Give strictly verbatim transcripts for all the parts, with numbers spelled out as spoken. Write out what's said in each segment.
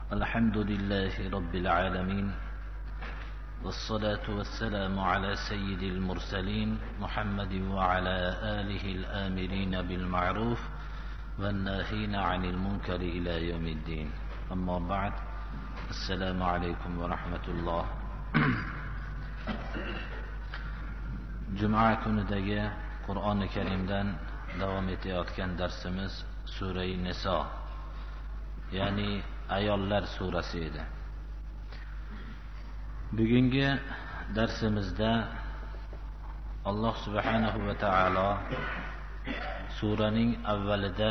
الحمد لله رب العالمين والصلاة والسلام على سيد المرسلين محمد وعلى آله الآمرين بالمعروف والناهين عن المنكر إلى يوم الدين. أما بعد، السلام عليكم ورحمة الله. Cuma kunidagi Qur'oni Karimdan davom etayotgan darsimiz Sura-i Niso, ya'ni ayollar surasi edi. Bugungi darsimizda Alloh subhanahu va taolo suraning avvalida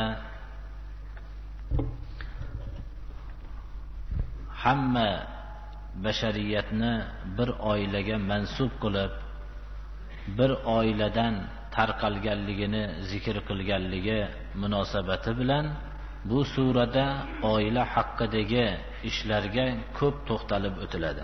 hamma bashariyatni bir oilaga mansub qilib, bir oiladan tarqalganligini zikr qilganligi munosabati bilan bu surada oila haqidagi ishlarga ko'p to'xtalib o'tiladi.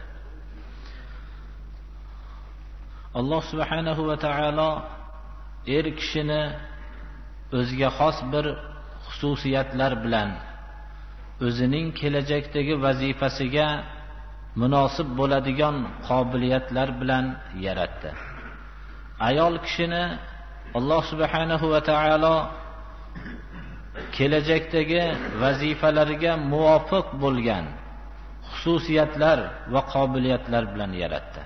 Alloh subhanahu va taolo er kishini o'ziga xos bir xususiyatlar bilan, o'zining kelajakdagi vazifasiga munosib bo'ladigan qobiliyatlar bilan yaratdi. Ayol kishini Alloh subhanahu va taolo kelajakdagi vazifalariga muvofiq bo'lgan xususiyatlar va qobiliyatlar bilan yaratdi.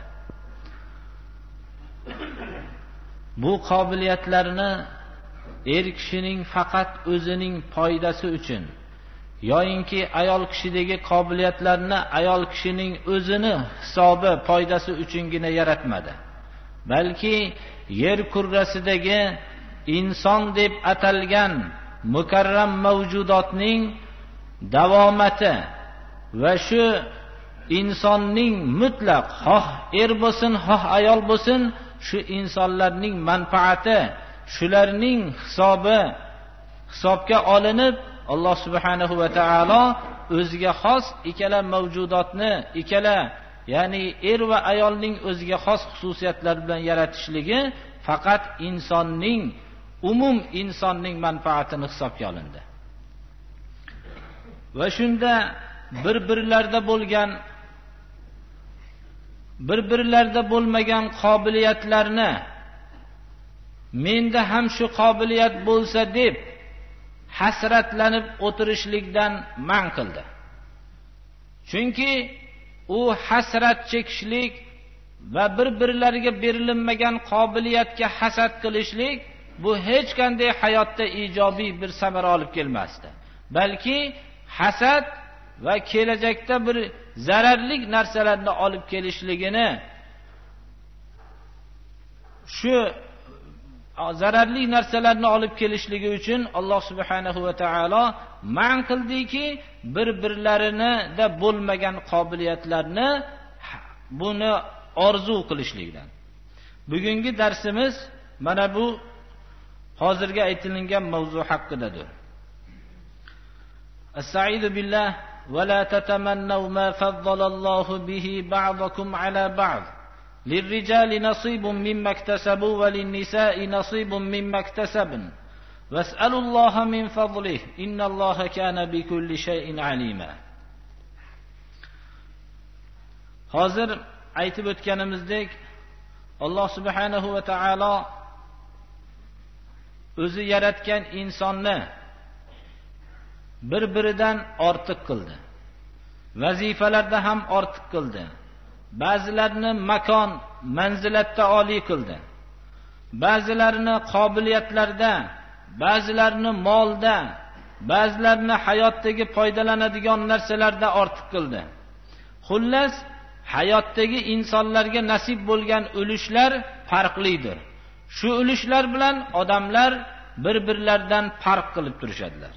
Bu qobiliyatlarni er kishining faqat o'zining foydasi uchun yoyinki ayol kishidagi qobiliyatlarni ayol kishining o'zini hisobi, foydasi uchungina yaratmadi. Balki yer kurrasidagi inson deb atalgan mukarram mavjudotning davomati va shu insonning mutlaq xoh er bo'lsin, xoh ayol bo'lsin, shu insonlarning manfaati, shularning hisobi hisobga olinib, Alloh subhanahu va taolo o'ziga xos ikkala mavjudotni, ikkala ya'ni er va ayolning o'ziga xos xususiyatlar bilan yaratishligi faqat insonning, umum insonning manfaatini hisobga olindi. Va shunda bir-birlarda bo'lgan, bir-birlarda bo'lmagan qobiliyatlarni menda ham shu qobiliyat bo'lsa deb hasratlanib o'tirishlikdan man qildi. Chunki u hasrat chekishlik va bir-birlariga berilinmagan qobiliyatga hasad qilishlik bu hech qanday hayotda ijobiy bir samara olib kelmasdi. Balki hasad va kelajakda bir zararli narsalarni olib kelishligini, shu zararli narsalarni olib kelishligi uchun Alloh subhanahu va taolo man qildiki, bir-birlarini da bo'lmagan qobiliyatlarni buni orzu qilishlikdan. Bugungi darsimiz mana bu hozirga aytilingan mavzu haqidadir. Estaizu billah va la tatamannaw ma faddalallohu bihi ba'dakum ala ba'd. للرجال نصيب مما اكتسبوا وللنساء نصيب مما اكتسبن واسألوا الله من فضله إن الله كان بكل شيء عليما. Hozir aytib o'tganimizdek, Alloh subhanahu va taolo o'zi yaratgan insonni bir-biridan ortiq qildi. Vazifalarda ham ortiq qildi. Ba'zilarini makon, manzilatda oliy qildi. Ba'zilarini qobiliyatlarda, ba'zilarini molda, ba'zilarini hayotdagi foydalanadigan narsalarda ortiq qildi. Xullas, hayotdagi insonlarga nasib bo'lgan ulushlar farqlidir. Shu ulushlar bilan odamlar bir-birlaridan farq qilib turishadilar.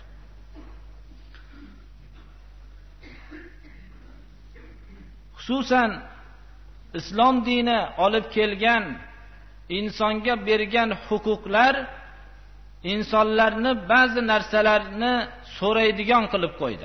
Xususan islom dini olib kelgan insonga bergan huquqlar insonlarni ba'zi narsalarni so'raydigan qilib qo'ydi.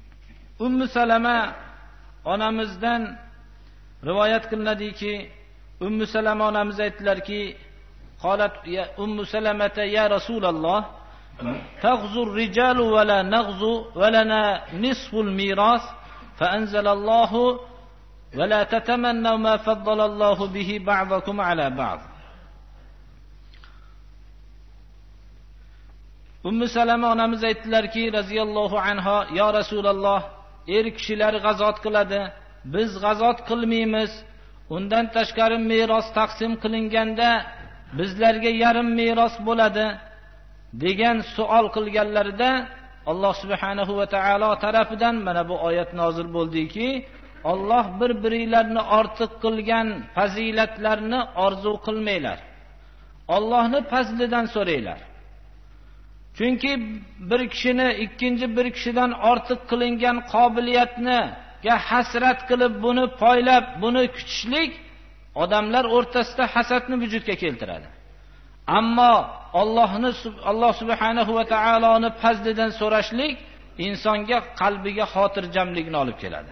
Ummu Salama onamizdan rivoyat qilinadiki, Ummu Salama onamiz aytdilarki, qolat ya Ummu Salamata ya Rasululloh, taghzu ar-rijalu wa la naghzu wa lana nisfu al-miras fa anzalallahu va la tatamannu ma faddalallahu bihi ba'dakum ala ba'd. Ummu Salama onamiz aytdilarki, raziyallohu anha, ya Rasululloh, er kishilar g'azot qiladi, biz g'azot qilmaymiz. Undan tashqari meros taqsim qilinganda bizlarga yarim meros bo'ladi degan savol qilganlarida Alloh subhanahu va taolo tarafidan mana bu oyat nozil bo'ldiki, Alloh bir-biringlarni ortiq qilgan fazilatlarni orzu qilmanglar. Allohning fazlidan so'ranglar. Chunki bir kishini ikkinchi bir kishidan ortiq qilingan qobiliyatni ga hasrat qilib buni poylab, buni kutishlik odamlar o'rtasida hasadni vujudga keltiradi. Ammo Allohni Alloh subhanahu va taoloning fazlidan so'rashlik insonga qalbiga xotirjamlikni olib keladi.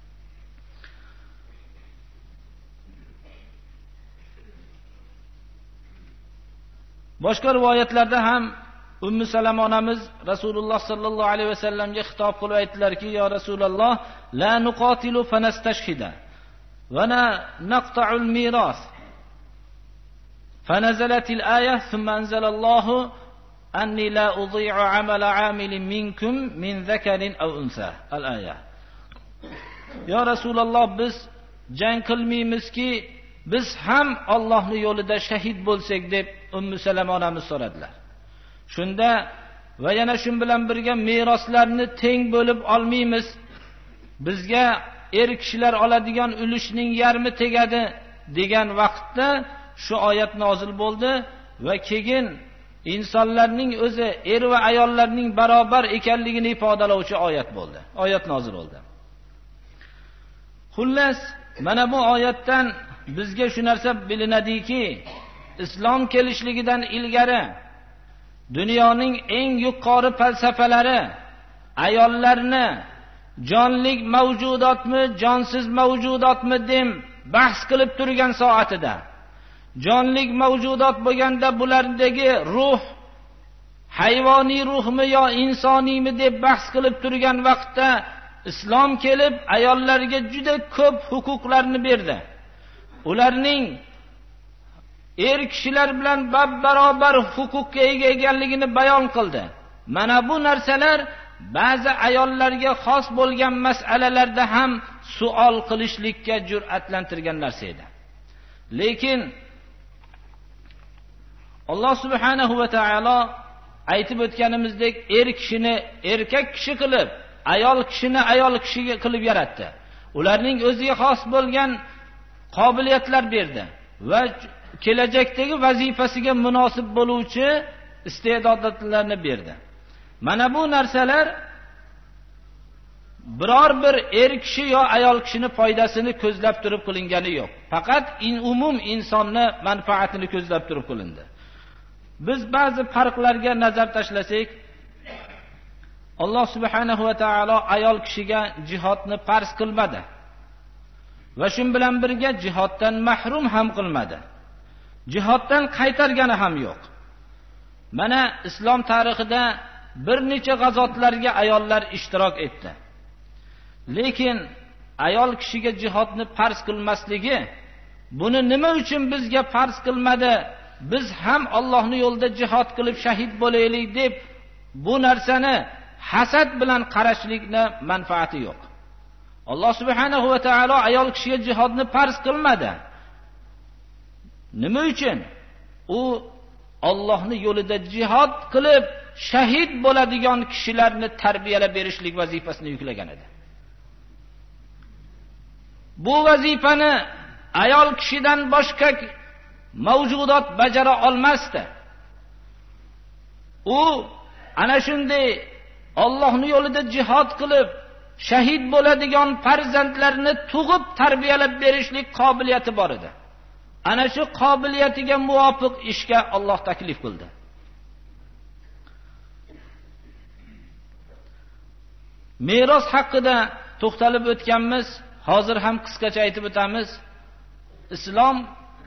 Boshqa rivoyatlarda ham Ummu Salama onamiz Rasululloh sallallohu alayhi vasallamga xitob qilib aytdilarki, ya Rasululloh, la nuqatilu fanastashhida va na naqta'ul miras. Fanazalatil ayah thumma anzalallahu anni la udhi'u 'amala 'amilin minkum min dhakarin aw unsa. Al-ayah. Ya Rasululloh, biz jang qilmaymizki, biz ham Allohning yo'lida shahid bo'lsak deb Ummu Salama onamiz so'radilar. Shunda va yana shun bilan birga meroslarni teng bo'lib olmaymiz. Bizga er kishilar oladigan ulushning yarmi tegadi degan vaqtda shu oyat nozil bo'ldi va keyin insonlarning o'zi er va ayollarning barobar ekanligini ifodalovchi oyat bo'ldi. Oyat nozil bo'ldi. Xullas, mana bu oyatdan bizga shu narsa bilinadiki, islom kelishligidan ilgari dunyoning eng yuqori falsafalari ayollarni jonlik mavjudotmi, jonsiz mavjudotmi deb bahs qilib turgan soatida, jonlik mavjudot bo'lganda bulardagi ruh hayvoniy ruhmi yo insoniymi deb bahs qilib turgan vaqtda islom kelib ayollarga juda ko'p huquqlarni berdi. Ularning er kishilar bilan barobar huquqqa ega ekanligini bayon qildi. Mana bu narsalar ba'zi ayollarga xos bo'lgan masalalarda ham savol qilishlikka jur'atlantirgan narsa edi. Lekin Alloh subhanahu va taolo aytib o'tganimizdek er kishini erkak kishi qilib, ayol kishini ayol kishiga qilib yaratdi. Ularning o'ziga xos bo'lgan qobiliyatlar berdi va kelajakdagi vazifasiga munosib bo'luvchi iste'dodlarni berdi. Mana bu narsalar biror bir er kishi yo ayol kishini foydasini ko'zlab turib qilingani yo'q. Faqat in umum insonni manfaatini ko'zlab turib qilindi. Biz ba'zi farqlarga nazar tashlasak, Alloh subhanahu va taolo ayol kishiga jihodni farz qilmadi va shun bilan birga jihoddan mahrum ham qilmadi. Jihoddan qaytargani ham yo'q. Mana islom tarixida bir necha g'azotlarga ayollar ishtirok etdi. Lekin ayol kishiga jihodni farz qilmasligi, buni nima uchun bizga farz qilmadi? Biz ham Allohning yo'lida jihod qilib shahid bo'laylik deb bu narsani hasad bilan qarashlikni manfaati yo'q. Alloh subhanahu va taolo ayol kishiga jihodni farz qilmadi. Nima uchun? U Allohning yo'lida jihod qilib shahid bo'ladigan kishilarni tarbiyalab berishlik vazifasini yuklagan edi. Bu vazifani ayol kishidan boshqa mavjudot bajara olmasdi. U ana shunday Allohning yo'lida jihod qilib shahid bo'ladigan farzandlarni tug'ib tarbiyalab berishlik qobiliyati bor edi. Ana shu qobiliyatiga muvofiq ishga Alloh taklif qildi. Meros haqida to'xtalib o'tganmiz, hozir ham qisqacha aytib o'tamiz. Islom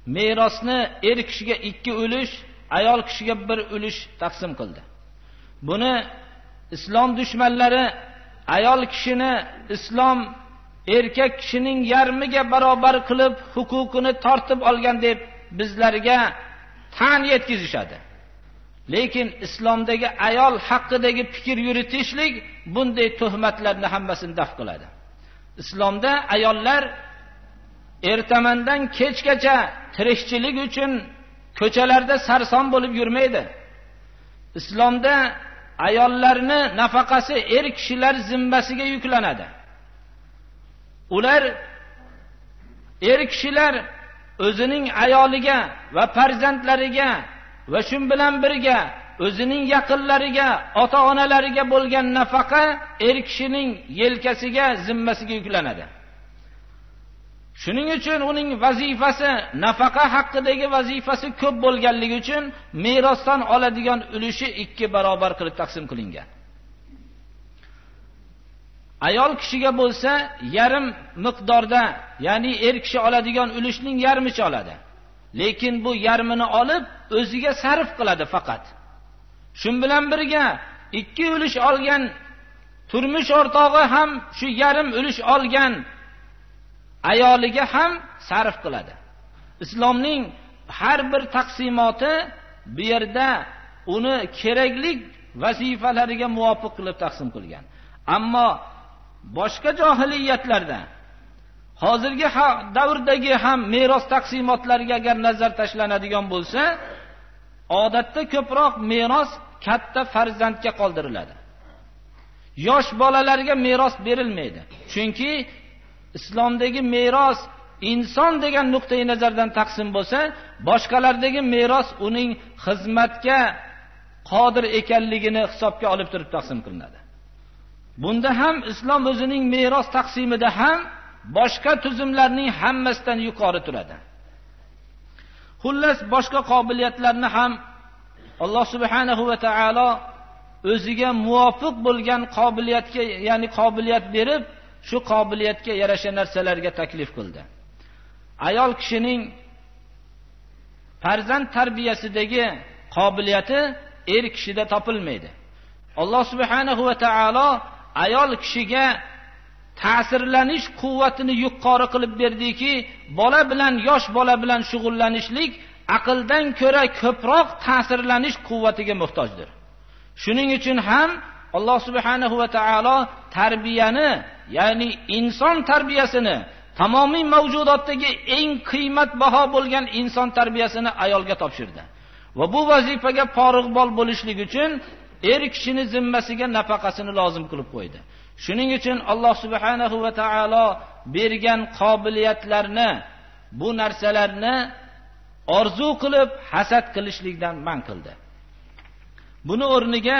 merosni er kishiga ikki ulush, ayol kishiga bir ulush taqsim qildi. Buni islom dushmanlari ayol kishini islom erkak kishining yarmiga barobar qilib huquqini tortib olgan deb bizlarga tan yetkazishadi. Lekin islomdagi ayol haqidagi fikr yuritishlik bunday tuhmatlarni hammasini daf qiladi. Islomda ayollar ertamandan kechgacha tirikchilik uchun ko'chalarda sarson bo'lib yurmaydi. Islomda ayollarni nafaqasi er kishilar zimmasiga yuklanadi. Ular er kishilar o'zining ayoliga va farzandlariga va shun bilan birga o'zining yaqinlariga, ota-onalariga bo'lgan nafaqa er kishining yelkasiga, zimmasiga yuklanadi. Shuning uchun uning vazifasi, nafaqa haqidagi vazifasi ko'p bo'lganligi uchun merosdan oladigan ulushi ikki barobar qilib taqsim qilingan. Ayol kishiga bo'lsa yarim miqdorda, ya'ni er kishi oladigan ulushning yarmicha oladi. Lekin bu yarmini olib o'ziga sarf qiladi faqat. Shun bilan birga ikki ulush olgan turmush o'rtog'i ham shu yarim ulush olgan ayoliga ham sarf qiladi. Islomning har bir taqsimoti bu yerda uni kerakli vazifalariga muvofiq qilib taqsim qilgan. Ammo boshqa johiliyatlarda hozirgi davrdagi ham meros taqsimotlariga agar nazar tashlanadigan bo'lsa, odatda ko'proq meros katta farzandga qoldiriladi. Yosh bolalarga meros berilmaydi. Chunki islomdagi meros inson degan nuqtai nazardan taqsim bo'lsa, boshqalardagi meros uning xizmatga qodir ekanligini hisobga olib turib taqsim qilinadi. Bunda ham islom o'zining meros taqsimida ham boshqa tuzumlarning hammasidan yuqori turadi. Xullas boshqa qobiliyatlarni ham Alloh subhanahu va taolo o'ziga muvofiq bo'lgan qobiliyatga, ya'ni qobiliyat berib, shu qobiliyatga yarasha narsalarga taklif qildi. Ayol kishining farzand tarbiyasidagi qobiliyati er kishida topilmaydi. Alloh subhanahu va taolo ayol kishiga ta'sirlanish quvvatini yuqori qilib berdiki, bola bilan, yosh bola bilan shug'ullanishlik aqldan ko'ra ko'proq ta'sirlanish quvvatiga muhtojdir. Shuning uchun ham Alloh subhanahu va taolo tarbiyani, ya'ni inson tarbiyasini, tamomiy mavjudotdagi eng qiymatbaho bo'lgan inson tarbiyasini ayolga topshirdi. Va bu vazifaga porig'bol bo'lishlik uchun er kishini zimmasiga nafaqasini lozim qilib qo'ydi. Shuning uchun Alloh subhanahu va taolo bergan qobiliyatlarni, bu narsalarni orzu qilib hasad qilishlikdan man qildi. Buni o'rniga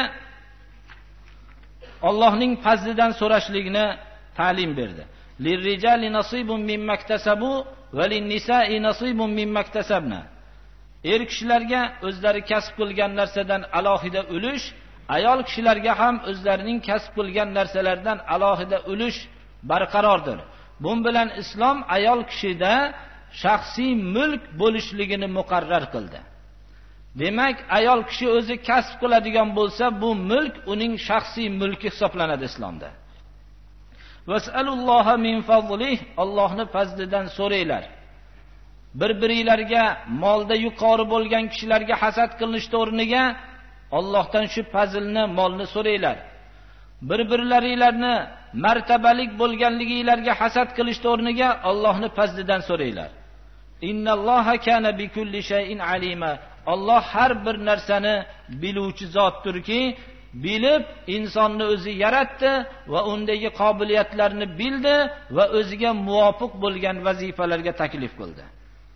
Allohning fazlidan so'rashlikni ta'lim berdi. Lirrijali nasibun mimma iktasabu va lin-nisa'i nasibun mimma iktasabna. Er kishilarga o'zlari kasb qilgan narsadan alohida ulush, ayol kishilarga ham o'zlarining kasb qilgan narsalardan alohida ulush barqarordir. Bun bilan islom ayol kishida shaxsiy mulk bo'lishligini muqarrar qildi. Demak, ayol kishi o'zi kasb qiladigan bo'lsa, bu mulk uning shaxsiy mulki hisoblanadi islomda. Vas'alulloha min fazlih, Allohning fazlidan so'ranglar. Bir-biringlarga molda yuqori bo'lgan kishilarga hasad qilinish o'rniga Allohdan shu fazilni, molni so'ranglar. Bir-birlaringlarni martabalik bo'lganliginglarga hasad qilish o'rniga Allohning fazlidan so'ranglar. Innalloha kana bikulli shay'in alima. Alloh har bir narsani biluvchi zotdirki, bilib insonni o'zi yaratdi va undagi qobiliyatlarni bildi va o'ziga muvofiq bo'lgan vazifalarga taklif qildi.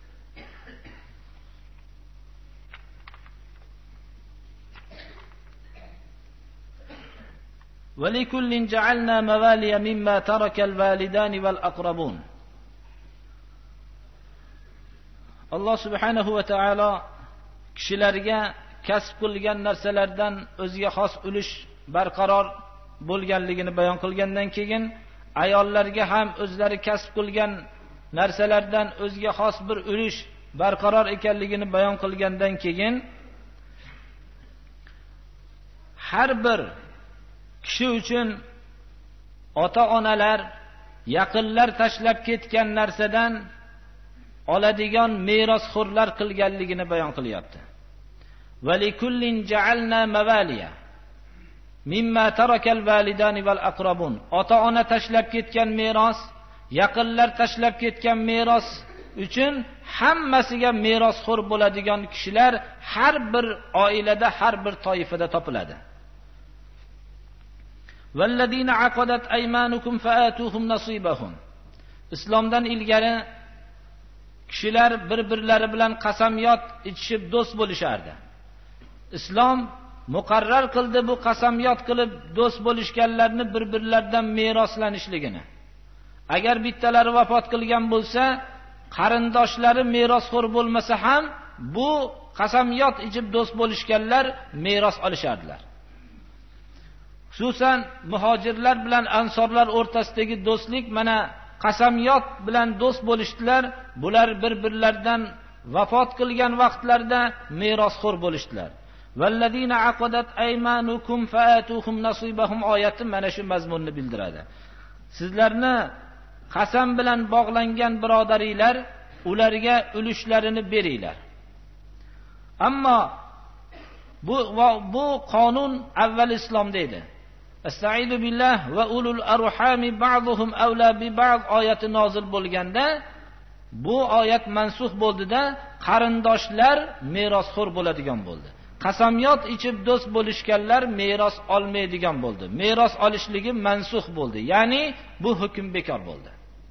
وَلِكُلٍّ جَعَلْنَا مَوَالِيَ مِمَّا تَرَكَ الْوَالِدَانِ وَالْأَقْرَبُونَ. Alloh subhanahu va taolo kishilarga kasb qilgan narsalardan o'ziga xos ulush barqaror bo'lganligini bayon qilgandan keyin, ayollarga ham o'zlari kasb qilgan narsalardan o'ziga xos bir ulush barqaror ekanligini bayon qilgandan keyin har bir kishi uchun ota-onalar, yaqinlar tashlab ketgan narsadan oladigan merosxo'rlar qilganligini bayon qilyapti. Va likullin ja'alna mavaliya mimma tarakal validani val aqrabun. Ota-ona tashlab ketgan meros, yaqinlar tashlab ketgan meros uchun hammasiga merosxo'r bo'ladigan kishilar har bir oilada, har bir toifada topiladi. Valladina aqadat aymanukum faatuhum nasibahum. Islomdan ilgari kishilar bir-birlari bilan qasamyod ichishib do'st bo'lishardi. Islom muqarrar qildi bu qasamyod qilib do'st bo'lishganlarni bir-birlaridan meroslanishligini. Agar bittalari vafot qilgan bo'lsa, qarindoshlari merosxo'r bo'lmasa ham bu qasamyod ichib do'st bo'lishganlar meros olishardilar. Xususan muhojirlar bilan ansorlar o'rtasidagi do'stlik mana qasamyod bilan do'st bo'lishdilar. Bular bir-birlaridan vafot qilgan vaqtlarda merosxo'r bo'lishdilar. Valladina aqadat aymanukum faatuhum nasibahum oyati mana shu mazmunni bildiradi. Sizlarni qasam bilan bog'langan birodaringlar, ularga ulushlarini beringlar. Ammo bu bu qonun avval islomda edi. Estaizu billah va ulul arhami ba'dhum awla bi ba'd oyati nozil bo'lganda bu oyat mansux bo'ldida qarindoshlar merosxo'r bo'ladigan bo'ldi. Qasamyod ichib do'st bo'lishganlar meros olmaydigan bo'ldi. Meros olishligi mansux bo'ldi. Ya'ni bu hukm bekor bo'ldi.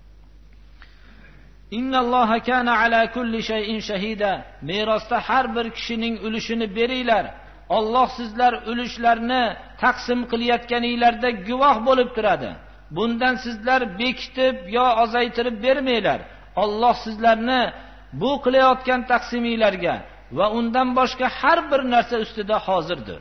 Innalloha kana ala kulli shay'in shahida. Merosda har bir kishining ulushini beringlar. Alloh sizlar ulushlarni taqsim qilayotganinglarda guvoh bo'lib turadi. Bundan sizlar bekitib yo ozaytirib bermanglar. Alloh sizlarni bu qilayotgan taqsiminglarga va undan boshqa har bir narsa ustida hozirdir.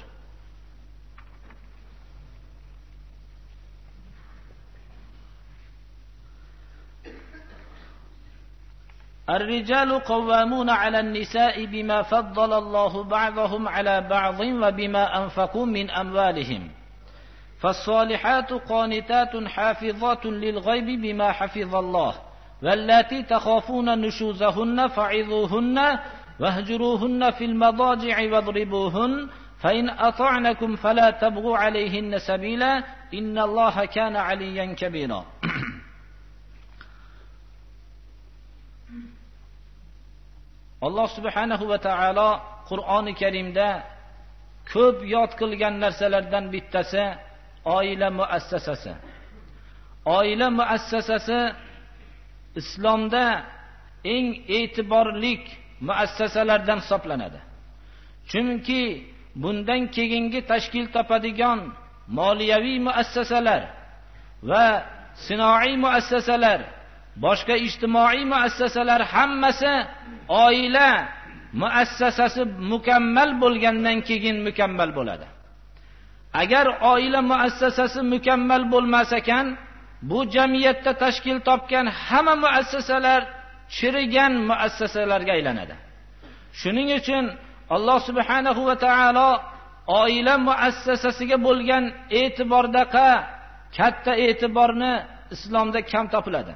الرجال قوامون على النساء بما فضل الله بعضهم على بعض وبما أنفقوا من أموالهم فالصالحات قانتات حافظات للغيب بما حفظ الله واللاتي تخافون نشوزهن فعظوهن واهجروهن في المضاجع واضربوهن فإن أطعنكم فلا تبغوا عليهن سبيلا إن الله كان عليا كبيرا. Alloh subhanahu va taolo Qur'oni Karimda ko'p yod qilgan narsalardan bittasi oila muassasasi. Oila muassasasi islomda eng e'tiborli muassasalardan hisoblanadi. Chunki bundan keyingi tashkil topadigan moliyaviy muassasalar va sinoiy muassasalar, boshqa ijtimoiy muassasalar hammasi oila muassasasi mukammal bo'lgandan keyin mukammal bo'ladi. Agar oila muassasasi mukammal bo'lmas ekan, bu jamiyatda tashkil topgan hamma muassasalar chirigan muassasalarga aylanadi. Shuning uchun Alloh subhanahu va taolo oila muassasasiga bo'lgan e'tibordaqa katta e'tiborni islomda kam topiladi.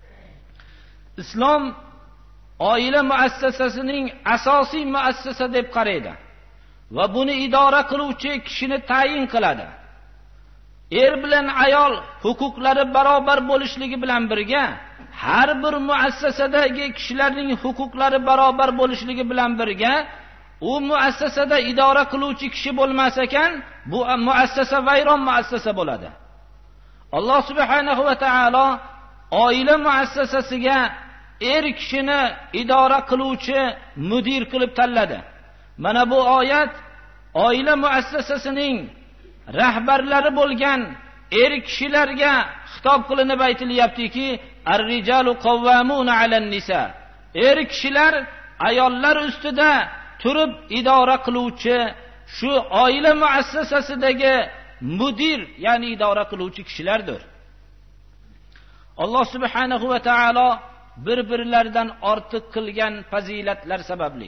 Islom oila muassasasining asosiy muassasa deb qaraydi va buni idora qiluvchi kishini tayin qiladi. Er bilan ayol huquqlari barobar bo'lishligi bilan birga har bir muassasadagi kishilarning huquqlari barobar bo'lishligi bilan birga u muassasada idora qiluvchi kishi bo'lmas ekan, bu muassasa vayron muassasa bo'ladi. Alloh subhanahu va taolo oila muassasasiga er kishini idora qiluvchi mudir qilib tanladi. Mana bu oyat oila muassasasining rahbarlari bo'lgan er kishilarga xitob qilinib aytilyaptiki, ar-rijalu qawwamuna 'alan nisa. Er kishilar ayollar ustida turib idora qiluvchi, shu oila muassasasidagi mudir, ya'ni idora qiluvchi kishilardir. Alloh subhanahu va taolo bir-birlaridan ortiq qilgan fazilatlar sababli.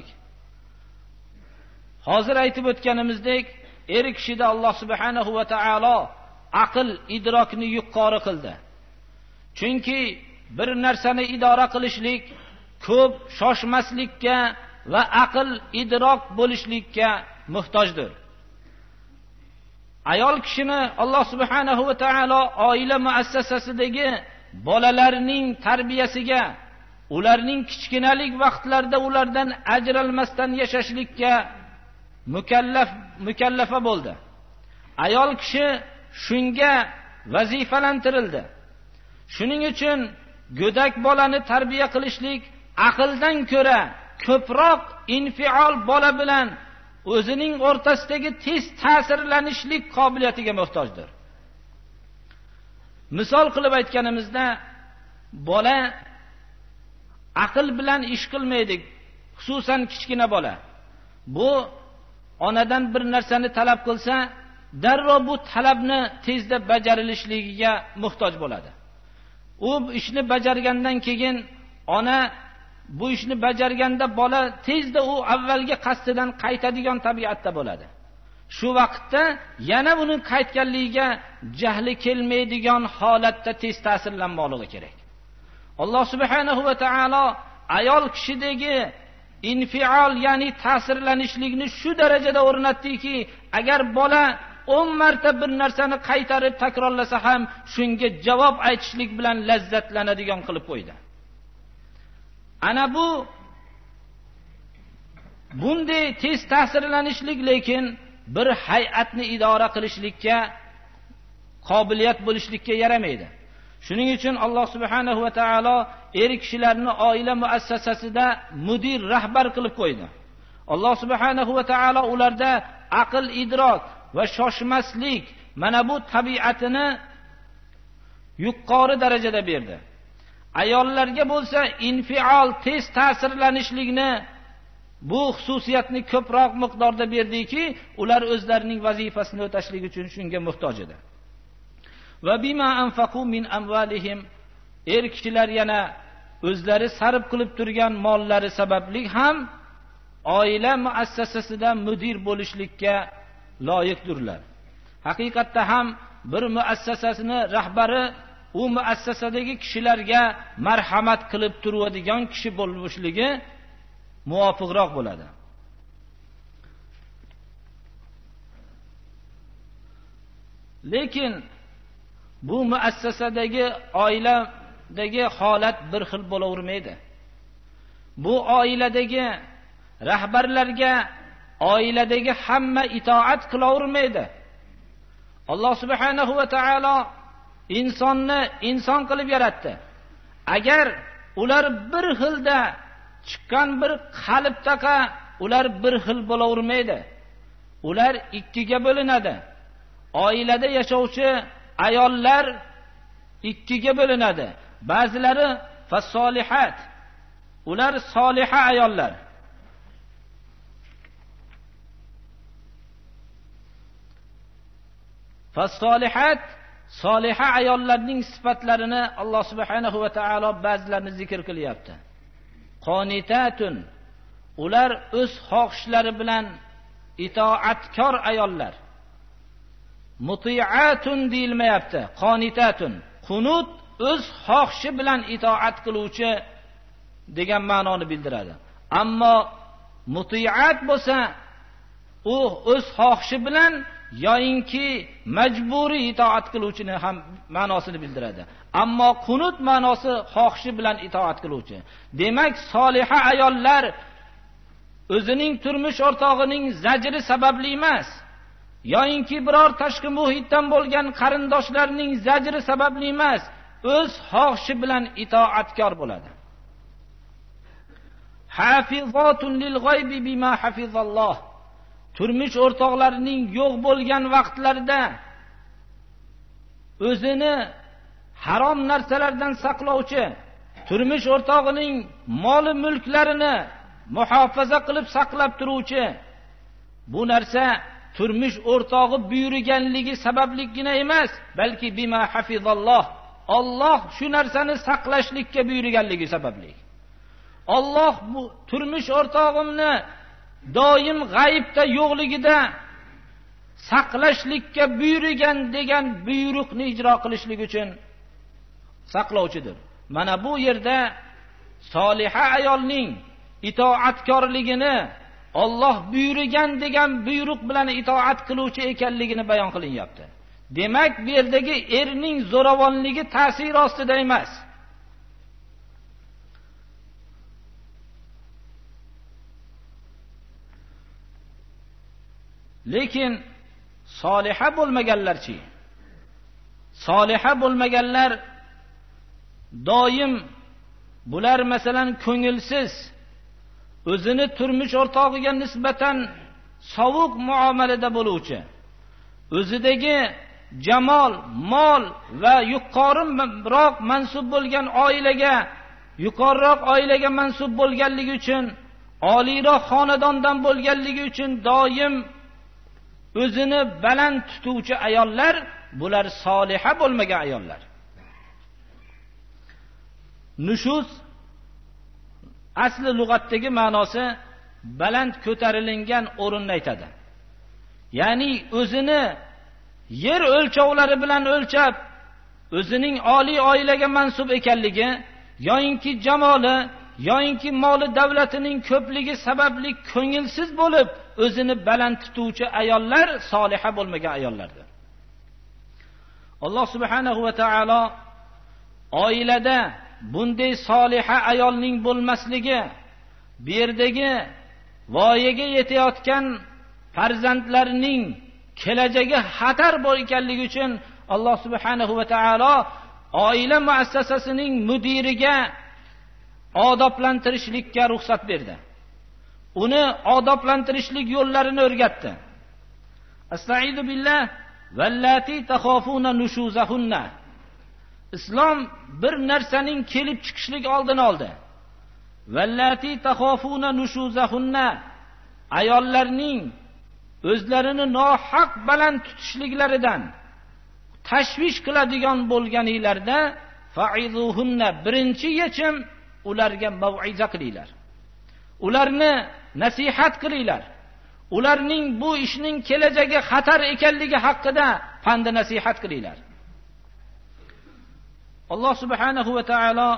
Hozir aytib o'tganimizdek, er kishida Alloh subhanahu va taolo aql, idrokni yuqori qildi. Chunki bir narsani idora qilishlik ko'p shoshmaslikka va aql, idrok bo'lishlikka muhtojdir. Ayol kishini Alloh subhanahu va taolo oila muassasasidagi bolalarning tarbiyasiga, ularning kichkinalik vaqtlarida ulardan ajralmasdan yashashlikka mukallaf mukallafa bo'ldi. Ayol kishi shunga vazifalantirildi. Shuning uchun go'dak bolani tarbiya qilishlik aqldan ko'ra ko'proq infial bola bilan o'zining o'rtasidagi tez ta'sirlanishlik qobiliyatiga muhtojdir. Misol qilib aytganimizda, bola aql bilan ish qilmaydi, xususan kichkina bola. Bu onadan bir narsani talab qilsa, darrov bu talabni tezda bajarilishligiga muhtoj bo'ladi. U ishni bajargandan keyin ona bu ishni bajarganda bola tezda u avvalgi qasdidan qaytadigan tabiatda bo'ladi. Shu vaqtda yana uning qaytganligiga jahli kelmaydigan holatda tez ta'sirlanmoqligi kerak. Alloh subhanahu va taolo ayol kishidagi infial, ya'ni ta'sirlanishlikni shu darajada o'rnatdiki, agar bola o'n marta bir narsani qaytarib takrorlasa ham shunga javob aytishlik bilan lazzatlanadigan qilib qo'ydi. Ana bu bunday tez ta'sirlanishlik lekin bir hay'atni idora qilishlikka qobiliyat bo'lishlikka yaramaydi. Shuning uchun Alloh subhanahu va taolo er kishilarni oila muassasasida mudir, rahbar qilib qo'ydi. Alloh subhanahu va taolo ularda aql, idrok va shoshmaslik, mana bu tabiatini yuqori darajada berdi. Ayollarga bo'lsa infial, tez ta'sirlanishlikni, bu xususiyatni ko'proq miqdorda berdiki, ular o'zlarining vazifasini o'tashlik uchun shunga muhtoj edi. Va bima anfaqu min amwalihim, er kishilar yana o'zlari sarf qilib turgan mollari sababli ham oila muassasasida mudir bo'lishlikka loyiqdirlar. Haqiqatda ham bir muassasasini rahbari u muassasadagi kishilarga marhamat qilib turadigan kishi bo'lishligi muvofiqroq bo'ladi. Lekin bu muassasadagi oiladagi holat bir xil bo'lavermaydi. Bu oiladagi rahbarlarga oiladagi hamma itoat qilavermaydi. Alloh subhanahu va taolo insonni inson qilib yaratdi. Agar ular bir xilda chiqqan bir qalbdaqa ular bir xil bo'lavermaydi. Ular ikkiga bo'linadi. Oilada yashovchi ayollar ikkiga bo'linadi. Ba'zilari fasolihat, ular soliha ayollar. Fasolihat, soliha ayollarning sifatlarini Alloh subhanahu va taolo ba'zilarini zikr qilyapti. Qonitatun, ular o'z xohishlari bilan itoatkor ayollar. Muti'atun deyilmayapti, qonitatun. Qunut o'z xohishi bilan itoat qiluvchi degan ma'noni bildiradi. Ammo muti'at bo'lsa, u o'z xohishi bilan yoyinki majburiy itoat qiluvchini ham ma'nosini bildiradi. Ammo qunut ma'nosi xohishi bilan itoat qiluvchi. Demak, soliha ayollar o'zining turmush o'rtog'ining zajri sababli emas, yoyinki biror tashqi muhitdan bo'lgan qarindoshlarining zajri sababli emas, o'z xohishi bilan itoatkor bo'ladi. Hafizatun lil g'aybi bima hafizalloh. Turmush o'rtoqlarining yo'q bo'lgan vaqtlarida o'zini harom narsalardan saqlovchi, turmush o'rtog'ining moli mulklarini muhofaza qilib saqlab turuvchi, bu narsa turmush o'rtog'i buyurganligi sababligina emas, balki bima hafizalloh, Alloh shu narsani saqlashlikka buyurganligi sababli. Alloh bu turmush o'rtog'imni doim g'aybda yo'qligida saqlashlikka buyurgan degan buyruqni ijro qilishlik uchun saqlovchidir. Mana bu yerda soliha ayolning itoatkorligini Alloh buyurgan degan buyruq bilan itoat qiluvchi ekanligini bayon qilinyapti. Demak, bu yerdagi erning zo'ravonligi ta'sir ostida emas. Lekin soliha bo'lmaganlarchi? Soliha bo'lmaganlar doim bular masalan ko'ngilsiz, o'zini turmush o'rtog'iga nisbatan sovuq muomalada bo'luvchi, o'zidagi jamol, mol va yuqoriroq mansub bo'lgan oilaga, yuqoriroq oilaga mansub bo'lganligi uchun, oliyroq xonadondan bo'lganligi uchun doim o'zini baland tutuvchi ayollar, bular soliha bo'lmagan ayollar. Nushuz asli lug'atdagi ma'nosi baland ko'tarilingan o'rinni aytadi. Ya'ni o'zini yer o'lchovlari bilan o'lchab, o'zining oliy oilaga mansub ekanligi, yoinki jamoli, yoinki moli davlatining ko'pligi sababli ko'ngilsiz bo'lib, o'zini baland tutuvchi ayollar soliha bo'lmagan ayollardir. Alloh subhanahu va taolo oilada bunday soliha ayolning bo'lmasligi, bu yerdagi voyaga yetayotgan farzandlarning kelajagi xatar bo'lganligi uchun Alloh subhanahu va taolo oila muassasasining mudiriga odoblantirishlikka ruxsat berdi. Uni odoblantirishlik yo'llarini o'rgatdi. Astaizu billah vallati takhafuna nushuzahunna. Islom bir narsaning kelib chiqishlik oldini oldi. Vallati takhafuna nushuzahunna, ayollarning o'zlarini nohaq baland tutishliklaridan tashvish qiladigan bo'lganinglarda fa'izuhunna, birinchi yechim ularga mau'iza qilinglar. Ularni nasihat qilinglar. Ularning bu ishning kelajagi xatar ekanligi haqida pand nasihat qilinglar. Alloh subhanahu va taolo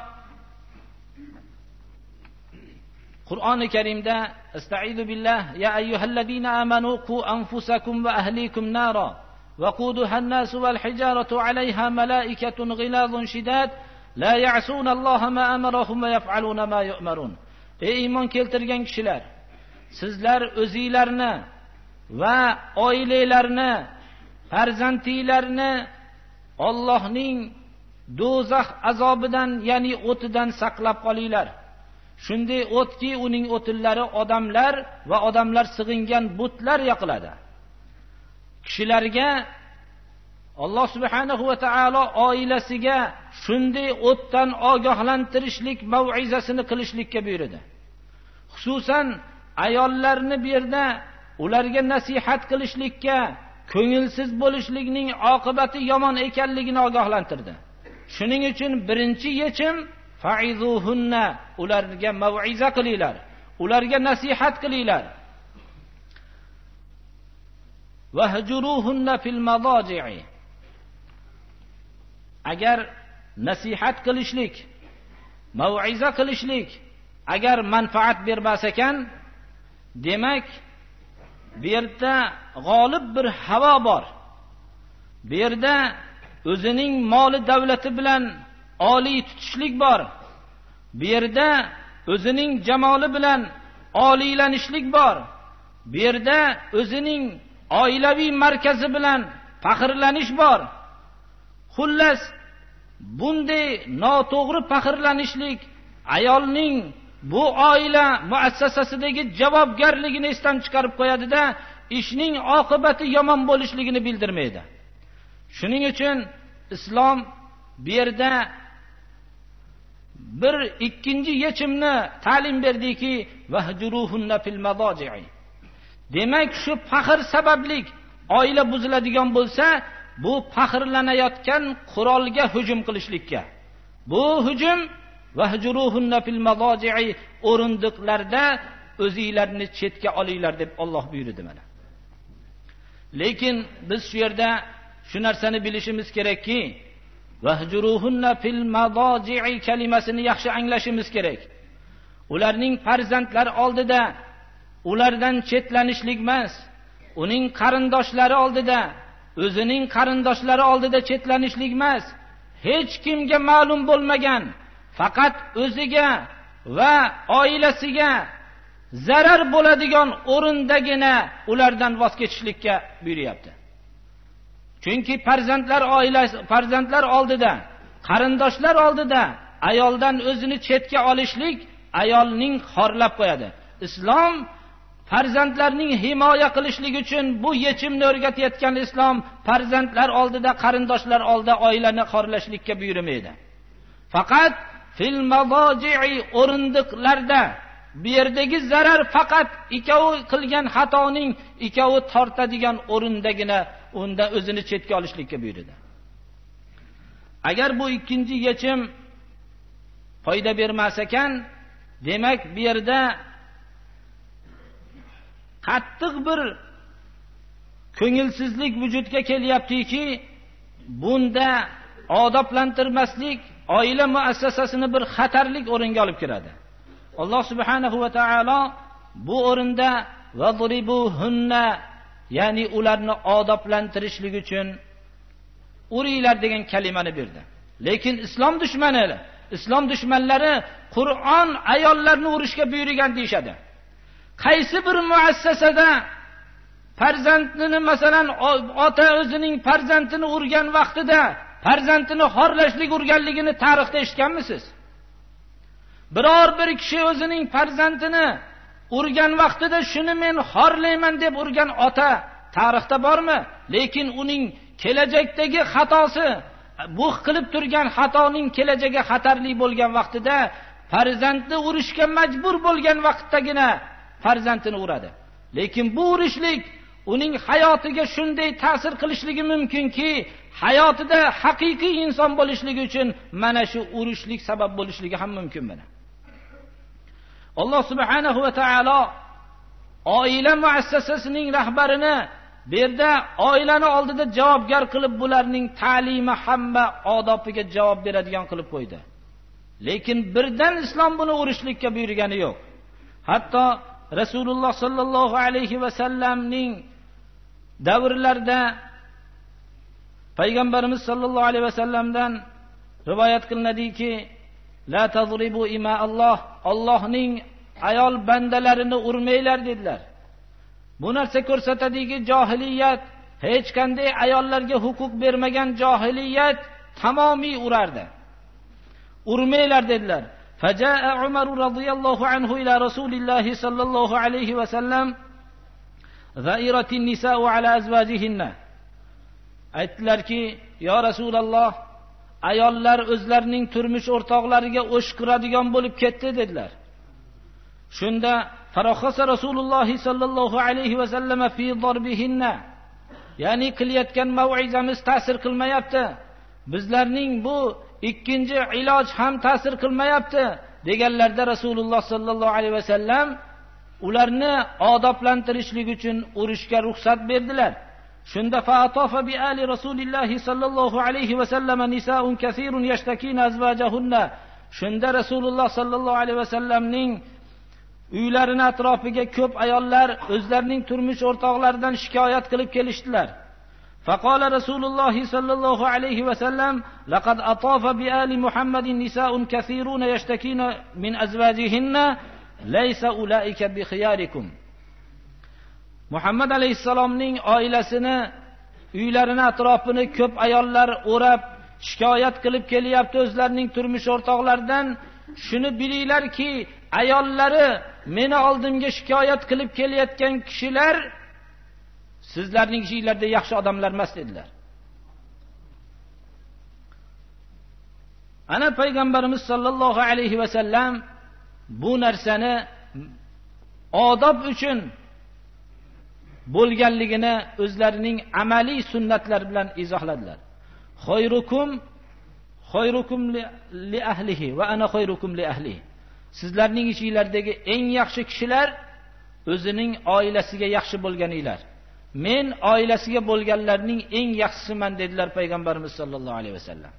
Qur'oni Karimda Estaizu billah ya ayyuhallazina amanu qu anfusakum va ahlikum nara waquduha an-nasu wal hijaratu 'alayha malaikatun ghilazun shidad la ya'suna Alloha ma amarahum va yaf'aluna ma yu'marun. Ey iymon keltirgan kishilar, sizlar o'zingizlarni va oilalarni, farzandinglarni Allohning do'zax azobidan, ya'ni o'tidan saqlab qolinglar. Shunday o'tki, uning o'tillari odamlar va odamlar sig'ingan butlar yoqiladi. Kishilarga Alloh subhanahu va taolo oilasiga shunday o'tdan ogohlantirishlik mau'izasini qilishlikka buyurdi. Xususan ayollarni bu yerda ularga nasihat qilishlikka, ko'ngilsiz bo'lishlikning oqibati yomon ekanligini ogohlantirdi. Shuning uchun birinchi yechim fa'izuhunna, ularga mau'iza qilinglar, ularga nasihat qilinglar. Wahjuruhunna fil madaji'i. Agar nasihat qilishlik, mau'iza qilishlik agar manfaat bermas ekan, demak bu yerda g'olib bir havo bor. Bu yerda o'zining moli davlati bilan oliy tutishlik bor. Bu yerda o'zining jamoli bilan oliylanishlik bor. Bu yerda o'zining oilaviy markazi bilan faxrlanish bor. Xullas, bunday noto'g'ri faxrlanishlik ayolning bu oila muassasasidagi javobgarligini esdan chiqarib qo'yadi-da, ishning oqibati yomon bo'lishligini bildirmaydi. Shuning uchun islom bu yerda bir ikkinchi yechimni ta'lim berdiki, vahjuruhunna fil madaji'i. Demak, shu faxr sababli oila buziladigan bo'lsa, bu faxrlanayotgan qurolga hujum qilishlikka. Bu hujum vahjuruhunna fil madaji'i, o'rindiqlarda o'zinglarni chetga olinglar deb Alloh buyurdi mana. Lekin biz shu yerda shu narsani bilishimiz kerakki, vahjuruhunna fil madaji'i kalimasini yaxshi anglashimiz kerak. Ularning farzandlar oldida ulardan chetlanishlik emas, uning qarindoshlari oldida, o'zining qarindoshlari oldida chetlanishlik emas, hech kimga ma'lum bo'lmagan, faqat o'ziga va oilasiga zarar bo'ladigan o'rindagina ulardan voz kechishlikka buyuryapti. Chunki farzandlar oilasi, farzandlar oldida, qarindoshlar oldida ayoldan o'zini chetga olishlik ayolning xorlab qo'yadi. Islom farzandlarning himoya qilishlik uchun bu yechimni o'rgatayotgan islom farzandlar oldida, qarindoshlar oldida oilani xorlashlikka buyurmaydi. Faqat fil madaji'i, o'rindiqlarda. Bu yerdagi zarar faqat ikkovi qilgan xatoning ikkovi tortadigan o'rindagina unda o'zini chetga olishlikka buyurdi. Agar bu ikkinchi yechim foyda bermas ekan, demak bu yerda qattiq bir ko'ngilsizlik vujudga kelyaptiki, bunda odoblantirmaslik oila muassasasini bir xatarlik o'ringa olib kiradi. Alloh subhanahu va taolo bu o'rinda vadribuhunna, ya'ni ularni odoblantirishlik uchun uringlar degan kalimani berdi. Lekin islom dushmanlari, islom dushmanlari Qur'on ayollarni urishga buyurgan deyshadi. Qaysi bir muassasada farzandini, masalan, ota o'zining farzandini urgan vaqtida farzandini xorlashlik urganligini tarixda eshitganmisiz? Biror bir kishi o'zining farzandini urgan vaqtida shuni men xorlayman deb urgan ota tarixda bormi? Lekin uning kelajakdagi xatosi, bu qilib turgan xatoning kelajagi xatarli bo'lgan vaqtida farzandni urishga majbur bo'lgan vaqtdagina farzandini uradi. Lekin bu urishlik uning hayotiga shunday ta'sir qilishligi mumkinki, hayotida haqiqiy inson bo'lishligi uchun mana shu urishlik sabab bo'lishligi ham mumkin mana. Alloh subhanahu va taolo oila muassasasining rahbarini bu yerda oilani oldida javobgar qilib, bularning ta'limi hamma odobiga javob beradigan qilib qo'ydi. Lekin birdan islom buni urishlikka buyurgani yo'q. Hatto Rasululloh sallallohu alayhi va sallamning davrlarida payg'ambarimiz sallallohu alayhi va sallamdan rivoyat qilinadiki, la tadribu ima Alloh, Allohning ayol bandalarini urmanglar dedilar. Bu narsa ko'rsatadiki, johiliyat, hech qanday ayollarga huquq bermagan johiliyat tamomiy urardi. Urmanglar dedilar. Faja'a Umar radhiyallohu anhu ila Rasulilloh sallallohu alayhi va sallam za'iratin nisa'u ala azwajihinna. Aytdilarki, yo Rasululloh, ayollar o'zlarining turmush o'rtoqlariga o'shqiradigan bo'lib ketdi dedilar. Shunda faroxasa Rasululloh sallallohu alayhi va sallam fi darbihinna, ya'ni qilayotgan mav'izamiz ta'sir qilmayapti, bizlarning bu ikkinchi iloj ham ta'sir qilmayapti deganlarda Rasululloh sallallohu alayhi va sallam ularni odoblantirishlik uchun urishga ruxsat berdilar. Shunda fa'atofa bi ali Rasulilloh sallallohu alayhi va sallam nisaa'un kaseerun yashtakina azwajahunna. Shunda Rasululloh sallallohu alayhi va sallamning uylarining atrofiga ko'p ayollar o'zlarining turmush o'rtoqlaridan shikoyat qilib kelishdilar. Faqala Rasululloh sallallohu alayhi va sallam laqad atafa bi ali Muhammadin nisaa'un kaseerun yashtakina min azwajihinna laysa ulaika bi khiyarikum. Muhammad alayhisalomning oilasini, uylarining atrofini ko'p ayollar o'rab shikoyat qilib kelyapti o'zlarining turmush o'rtoqlaridan. Shuni bilinglarki, ayollari meni oldimga shikoyat qilib kelayotgan kishilar sizlarning ishinglarda yaxshi odamlar emas dedilar. Ana payg'ambarimiz sallallohu alayhi va sallam bu narsani odob uchun bo'lganligini o'zlarining amaliy sunnatlari bilan izohladilar. Xayrukum xayrukum li ahlihi va ana xayrukum li ahlihi. Sizlarning ichinglardagi eng yaxshi kishilar o'zining oilasiga yaxshi bo'lganinglar. Men oilasiga bo'lganlarning eng yaxshisiman dedilar payg'ambarimiz sollallohu alayhi vasallam.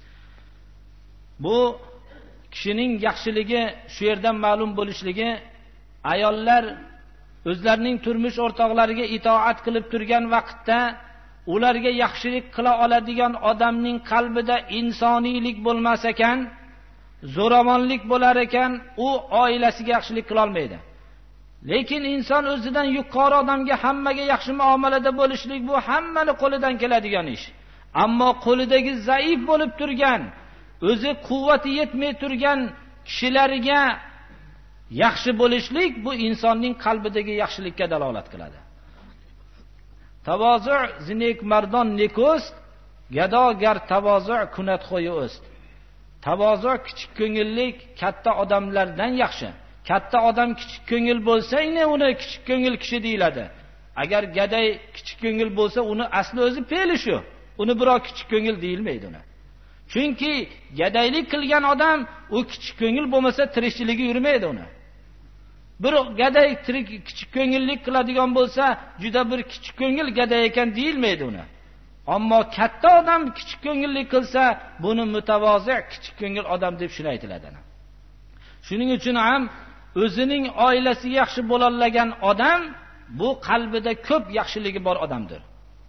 Bu kishining yaxshiligi shu yerdan ma'lum bo'lishligi, ayollar o'zlarining turmush o'rtoqlariga itoat qilib turgan vaqtda ularga yaxshilik qila oladigan odamning qalbida insoniylik bo'lmas ekan, zo'ravonlik bo'lar ekan, u oilasiga yaxshilik qila olmaydi. Lekin inson o'zidan yuqori odamga hammaga yaxshi muomalada bo'lishlik bu hammani qo'lidan keladigan ish. Ammo qo'lidagi zaif bo'lib turgan, o'zi quvvati yetmay turgan kishilarga yaxshi bo'lishlik bu insonning qalbidagi yaxshilikka dalolat qiladi. Tavozu' zinek mardon nekost, gado gar tavozu' kunat kho'yi o'st. Tavozu' kichik ko'ngillik katta odamlardan yaxshi. Katta odam kichik ko'ngil bo'lsa, ine uni kichik ko'ngil kishi deyiladi. Agar gaday kichik ko'ngil bo'lsa, uni asli o'zi fe'li shu. Uni birov kichik ko'ngil deyilmaydi uni. Chunki gadaylik qilgan odam u kichik ko'ngil bo'lmasa tirikchiligi yurmaydi uni. Bir gaday tirik kichik ko'ngillik qiladigan bo'lsa, juda bir kichik ko'ngil gaday ekan deyilmaydi uni. Ammo katta odam kichik ko'ngillik qilsa, buni mutavozi' kichik ko'ngil odam deb shuni aytiladi. Shuning uchun ham o'zining oilasiga yaxshi bo'lolmagan odam bu qalbida ko'p yaxshiligi bor odamdir.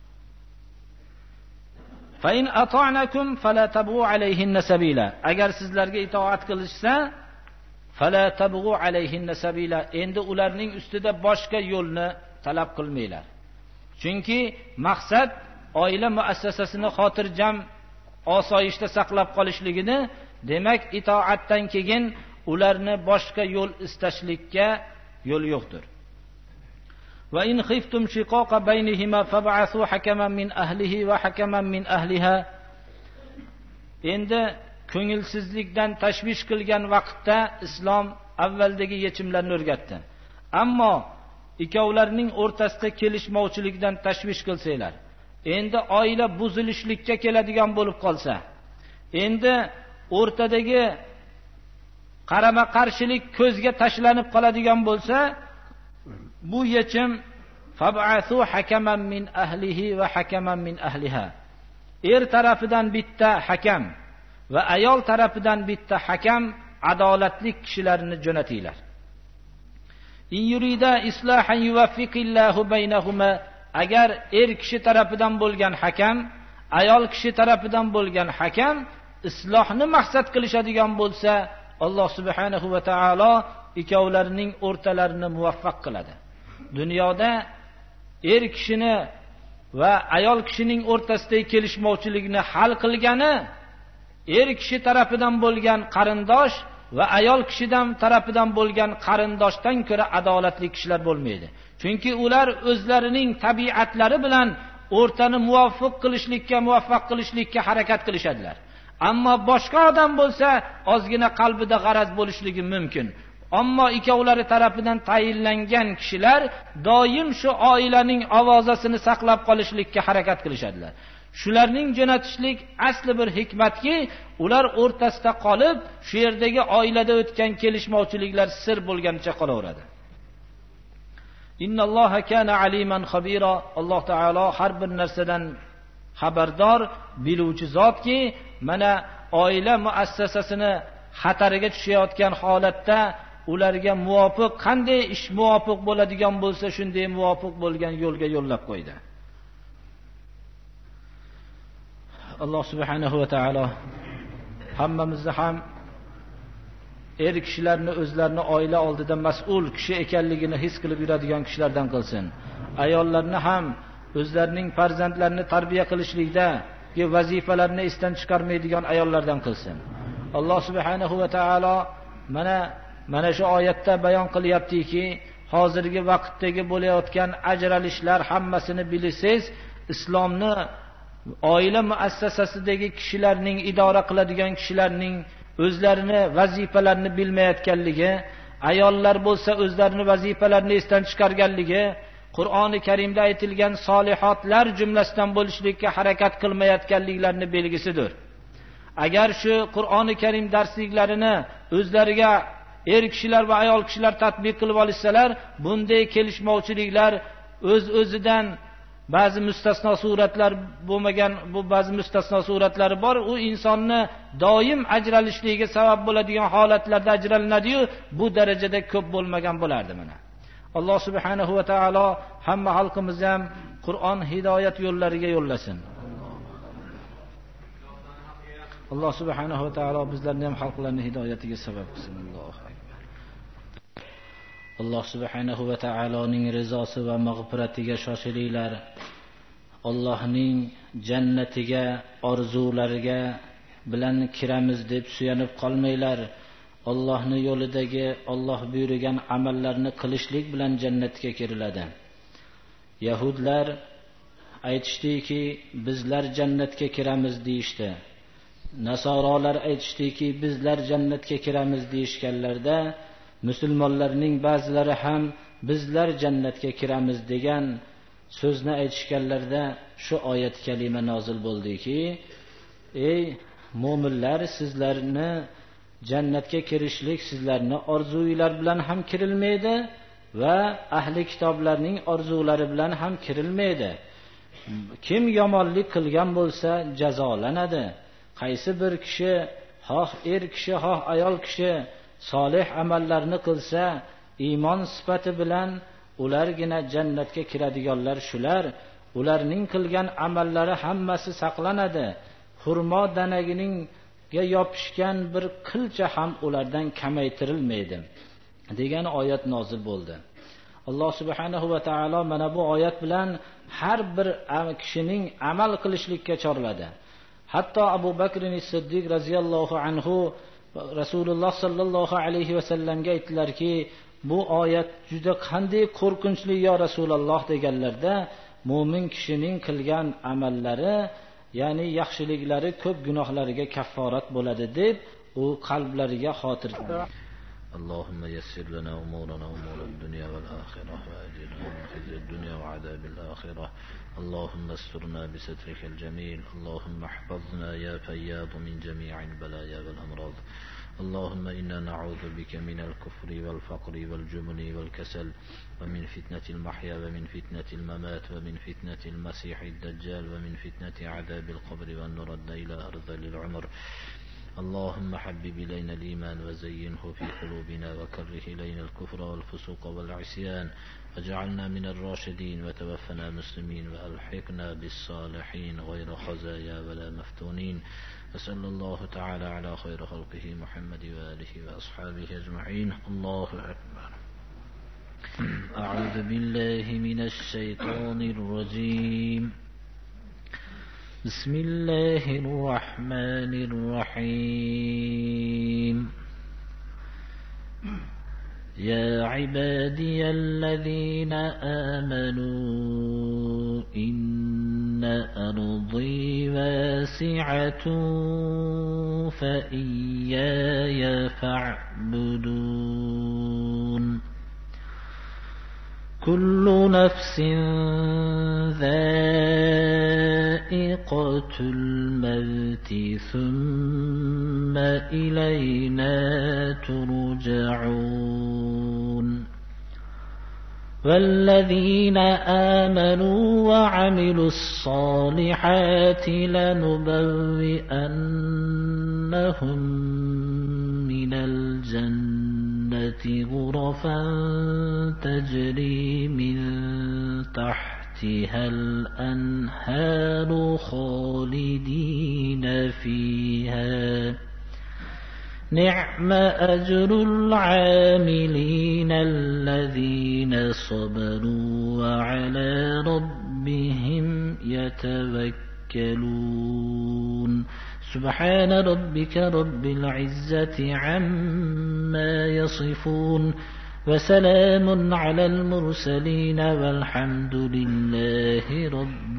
Fa in ata'nakum fala tabu alayhinna sabila. Agar sizlarga itoat qilishsa, fala tabu alayhinna sabila. Endi ularning ustida boshqa yo'lni talab qilmanglar. Chunki maqsad oila muassasasini xotirjam, osoyishta saqlab qolishligini, demak itoatdan keyin ularni boshqa yo'l istashlikka yo'l yo'qdir. Va in khiftum shiqaqa baynihima fab'athu hakaman min ahlihi va hakaman min ahliha. Endi ko'ngilsizlikdan tashvish qilgan vaqtda islom avvaldagi yechimlarni o'rgatdi. Ammo ikkovlarining o'rtasida kelishmovchilikdan tashvish qilsanglar, endi oila buzilishlikka keladigan bo'lib qolsa, endi o'rtadagi qarama qarshilik ko'zga tashlanib qoladigan bo'lsa, bu yechim fab'athu hakaman min ahlihi va hakaman min ahliha. Er tarafidan bitta hakam va ayol tarafidan bitta hakam, adolatli kishilarni jo'natinglar. In yurida islahan yuwaffiqillahu baynahuma. Agar er kishi tarafidan bo'lgan hakam, ayol kishi tarafidan bo'lgan hakam islohni maqsad qilishadigan bo'lsa, Alloh subhanahu va taolo ikkovlarining o'rtalarini muvaffaq qiladi. Dunyoda er kishini va ayol kishining o'rtasidagi kelishmovchilikni hal qilgani er kishi tarafidan bo'lgan qarindosh va ayol kishidan tarafidan bo'lgan qarindoshdan ko'ra adolatli kishilar bo'lmaydi. Chunki ular o'zlarining tabiatlari bilan o'rtani muvaffaq qilishlikka, muvaffaq qilishlikka harakat qilishadilar. Ammo boshqa odam bo'lsa, ozgina qalbida g'araz bo'lishligi mumkin. Ammo ikkovlari tarafidan tayinlangan kishilar doim shu oilaning ovozasini saqlab qolishlikka harakat qilishadilar. Shularning jo'natishlik asli bir hikmatki, ular o'rtasida qolib, shu yerdagi oilada o'tgan kelishmovchiliklar sir bo'lganicha qolaveradi. Innalloha kana aliman xabira. Alloh taolo har bir narsadan xabardor, biluvchi zotki, mana oila muassasasini xatariga tushayotgan holatda ularga muvofiq qanday ish muvofiq bo'ladigan bo'lsa, shunday muvofiq bo'lgan yo'lga yo'llab qo'ydi. Alloh subhanahu va taolo hammamizni ham er kishilarni o'zlarini oila oldida mas'ul kishi ekanligini his qilib yuradigan kishilardan qilsin. Ayollarni ham o'zlarining farzandlarini tarbiya qilishlikda vazifalarni esdan chiqarmaydigan ayollardan qilsin. Alloh subhanahu va taolo mana mana shu oyatda bayon qilyaptiki, hozirgi vaqtdagi bo'layotgan ajralishlar hammasini bilsangiz, islomni oila muassasasidagi kishilarning, idora qiladigan kishilarning o'zlarini vazifalarini bilmayotganligi, ayollar bo'lsa o'zlarini vazifalarini esdan chiqarganligi, Qur'oni Karimda aytilgan solihotlar jumlasidan bo'lishlikka harakat qilmayotganliklarini belgisidir. Agar shu Qur'oni Karim darsliklarini o'zlariga er kishilar va ayol kishilar tatbiq qilib olsalar, bunday kelishmovchiliklar o'z-o'zidan ba'zi mustasno suratlar bo'lmagan, bu ba'zi mustasno suratlari bor. U insonni doim ajralishligiga sabab bo'ladigan holatlarda ajralinadi-yu, bu darajada ko'p bo'lmagan bo'lardi mana. Alloh subhanahu va taolo hamma xalqimizni ham Qur'on hidoyat yo'llariga yo'llasin. Alloh subhanahu va taolo bizlarni ham xalqlarning hidoyatiga sabab qilsin. Allohu akbar. Alloh subhanahu va taoloning rizosi va mag'firatiga shoshilinglar. Allohning jannatiga, orzulariga bilan kiramiz deb suyanib qolmanglar. Allohning yo'lidagi Alloh buyurgan amallarni qilishlik bilan jannatga kiriladi. Yahudlar aytishdiki, bizlar jannatga kiramiz deyishdi. Nasorolar aytishdiki, bizlar jannatga kiramiz deyishganlarda, musulmonlarning ba'zilari ham bizlar jannatga kiramiz degan so'zni aytishganlarda shu oyat kalima nozil bo'ldiki, ey mu'minlar, sizlarni jannatga kirishlik sizlarni orzuylar bilan ham kirilmaydi va ahli kitoblarning orzulari bilan ham kirilmaydi. Kim yomonlik qilgan bo'lsa jazolanadi. Qaysi bir kishi, xoh er kishi, xoh ayol kishi solih amallarni qilsa, iymon sifati bilan ulargina jannatga kiradiganlar shular. Ularning qilgan amallari hammasi saqlanadi. Xurmo danagining ga yopishgan bir qilcha ham ulardan kamaytirilmaydi degan oyat nozil bo'ldi. Alloh subhanahu va taolo mana bu oyat bilan har bir kishining amal qilishlikka chorladi. Hatto Abu Bakr as-Siddiq radhiyallohu anhu Rasululloh sallallohu alayhi va sallamga aytdilarki, bu oyat juda qanday qo'rqinchli yo Rasululloh deganlarda, mu'min kishining qilgan amallari, ya'ni yaxshiliklari ko'p gunohlariga kafforat bo'ladi deb u qalblariga xotir. اللهم يسر لنا أمورنا أمور الدنيا والآخرة وأجرنا من خزي الدنيا وعذاب الآخرة. اللهم استرنا بسترك الجميل. اللهم احفظنا يا فياض من جميع البلايا والأمراض. اللهم إنا نعوذ بك من الكفر والفقر والجبن والكسل ومن فتنة المحيا ومن فتنة الممات ومن فتنة المسيح الدجال ومن فتنة عذاب القبر وأن نرد إلى أرذل العمر. اللهم حبب إلينا الإيمان وزينه في قلوبنا وكره إلينا الكفر والفسوق والعصيان واجعلنا من الراشدين وتوفنا مسلمين وألحقنا بالصالحين غير خزايا ولا مفتونين. وصلى الله تعالى على خير خلقه محمد وآله وأصحابه أجمعين. الله أكبر. أعوذ بالله من الشيطان الرجيم. بسم الله الرحمن الرحيم. يا عبادي الذين آمنوا إن أرضي واسعة فإياي فاعبدون. كل نفس ذائقة الموت ثم إلينا ترجعون. والذين آمنوا وعملوا الصالحات لنبوئنهم من الجنة غرفا تجري من تحتها الأنهار خالدين فيها. نعم أجر العاملين الذين صبروا وعلى ربهم يتوكلون. سبحان ربك رب العزة عما يصفون وسلام على المرسلين والحمد لله رب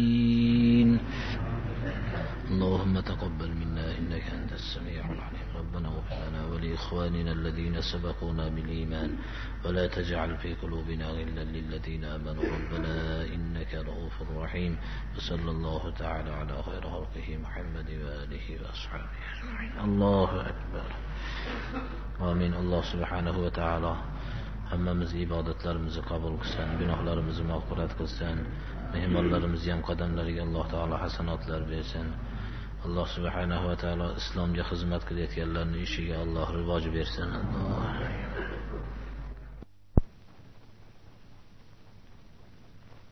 العالمين. اللهم تقبل منا إنك أنت السميع العليم. رب ربنا اغفر لنا ولإخواننا الذين سبقونا بالإيمان ولا تجعل في قلوبنا غلا للذين آمنوا ربنا إنك رؤوف رحيم. وصلى الله تعالى على خير خلقه محمد وآله وأصحابه أجمعين. الله أكبر. آمين. الله سبحانه وتعالى hammamiz ibodatlarimizni qabul qilsin, gunohlarimizni mag'firat qilsin, mehmonlarimizni ham qadamlariga Alloh taolo hasanotlar bersin. Alloh subhanahu va taolo islomga xizmat qilayotganlarning ishiga Alloh rivoj bersin. Alloh